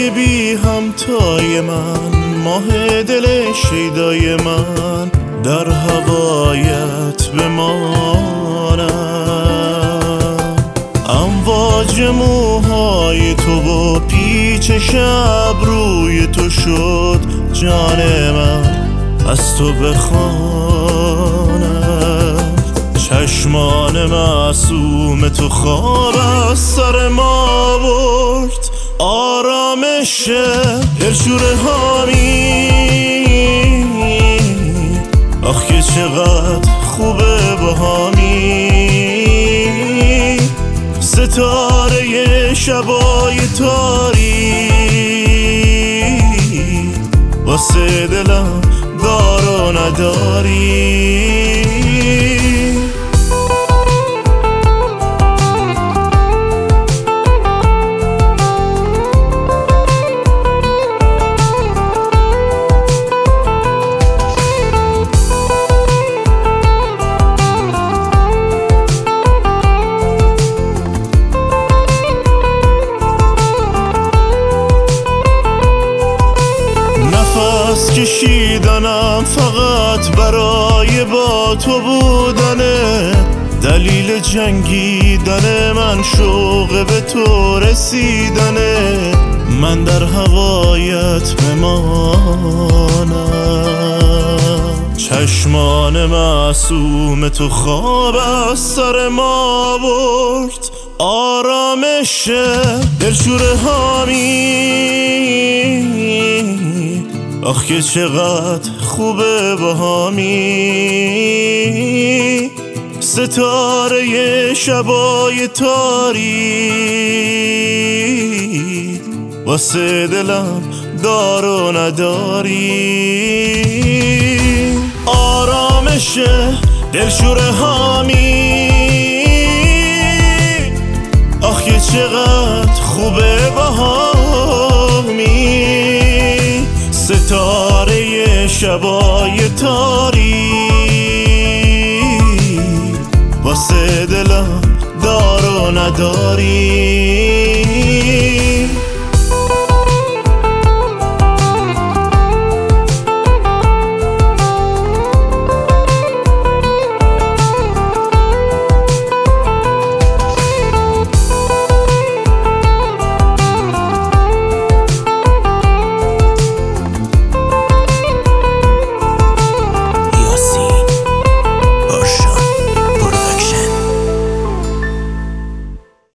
های بی همتای من، ماه دل شیدای من، در هوایت بمانم. امواج موهای تو و پیچ شب روی تو شد جان من از تو بخوانم. چشمان معصوم تو خواب از سر ما برد، آرامش دلشوره هامی. آخ که چقدر خوبه باهامی، ستاره شبای تاری واسه دلم دار و نداری. نفس کشیدنم فقط برای با تو بودنه، دلیل جنگیدن من شوق به تو رسیدنه. من در هوایت بمانم، چشمان معصوم تو خواب از سر ما برد، آرامش دلشوره هامی. آخ که چقدر خوبه باهامی، ستاره شبای تاری واسه دلم دار و نداری. آرامش دلشوره هامی، آخ که چقدر خوبه باهامی، ستاره شبای تاری واسه دلم دار و نداری.